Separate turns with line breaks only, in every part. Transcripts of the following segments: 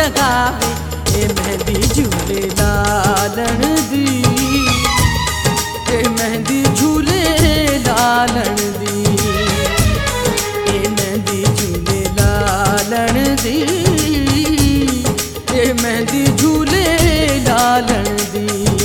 लगावे ए मेहंदी झूले लालण दी, ए मेहंदी झूले लालण दी, ए मेहंदी झूले लालण दी, ए मेहंदी झूले लालण दी।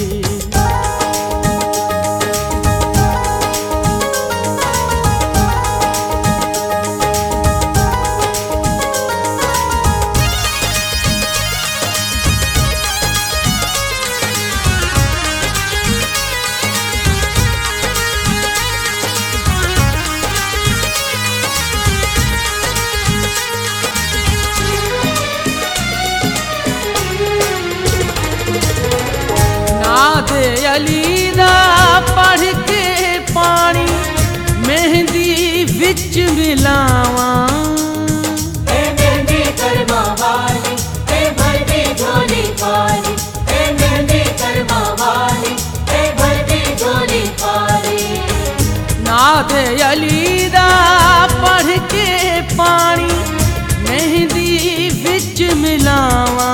नादे अली दा पढ़ के पानी मेहंदी विच मिलावा,
ए मेहंदी करवा वाली ए भरदी झोली पाली, ए मेहंदी करवा वाली ए भरदी झोली पाली।
नादे अली दा पढ़ के पानी मेहंदी विच मिलावा,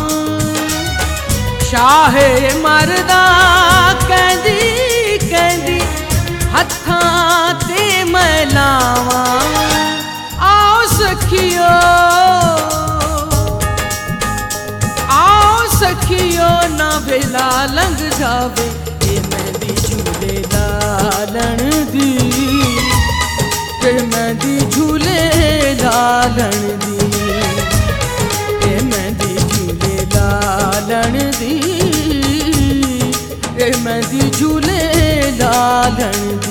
शाहे मरदा कहंदी कहंदी हत्थां ते मैं लावा। आओ सखियो ना वेला लंघ जावे ए मेहंदी झूले लालण दी, ए मेहंदी झूले लालण दी, ए मेहंदी झूले लालण दी, ए मेहंदी झूले लालण दी।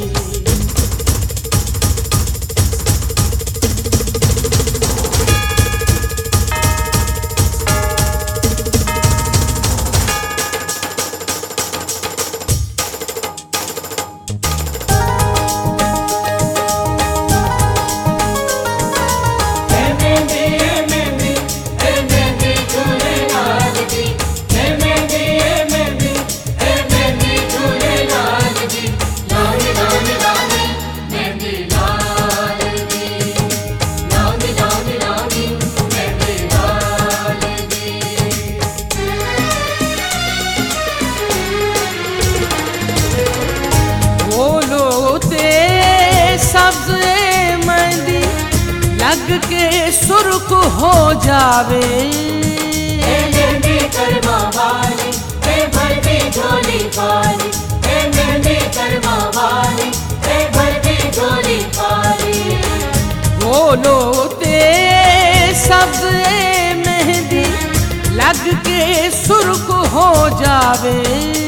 लग के सुर्ख हो जावे,
ए मेहंदी करवा वाली ए भरदी झोली पाली, ए मेहंदी करवा वाली ए भरदी झोली पाली।
बोलो ते सब्ज मेहंदी लग के सुर्ख हो जावे,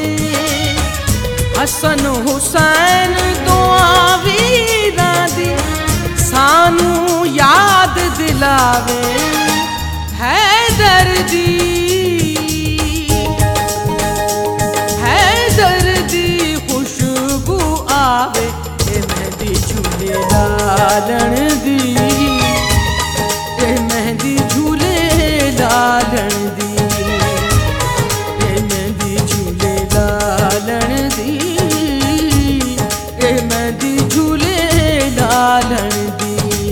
हसन हुसैन दुआ वीरां दी सानू याद दिलावे, हैदर दी खुशबू आवे ए मेहंदी झूले लालण दी, ए मेहंदी झूले लालण दी, ए मेहंदी झूले लालण दी, ए मेहंदी झूले लालण दी।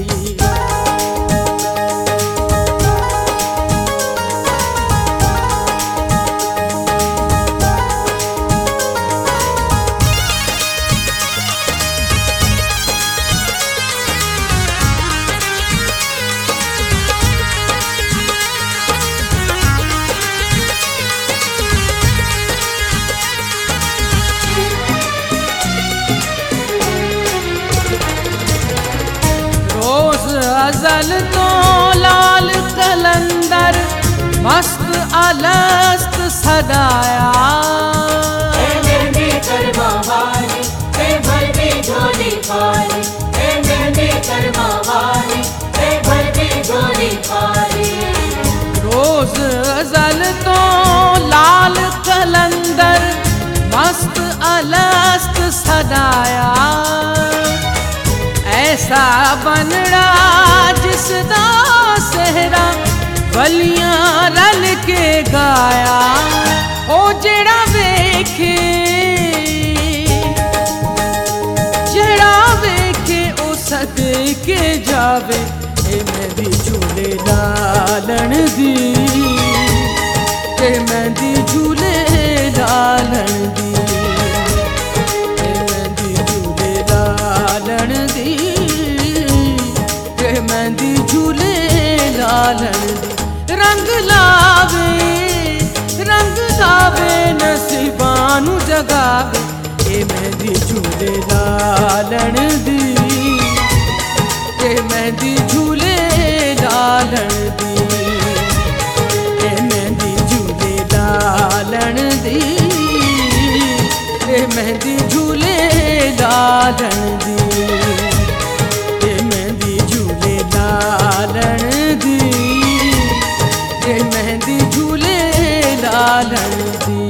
अज़ल तो लाल कलंदर मस्त अलस्त सदाया,
ए मेहंदी करवा वाली ए भरदी झोली पाली, ए मेहंदी करवा वाली ए भरदी झोली पाली।
रोज अज़ल तो लाल कलंदर मस्त अलस्त सदाया, ऐसा बनड़ा जिसदा सेहरा वलियां रल के गाया, ओ जेड़ा वेखे ओ सदके जावे ए मेहंदी झूले लालण दी। लगावे ए मेहंदी झूले लालण दी, ए मेहंदी झूले लालण दी, ए मेहंदी झूले लालण दी, ए मेहंदी झूले लालण दी, ए मेहंदी झूले लालण दी, ए मेहंदी झूले लालण दी।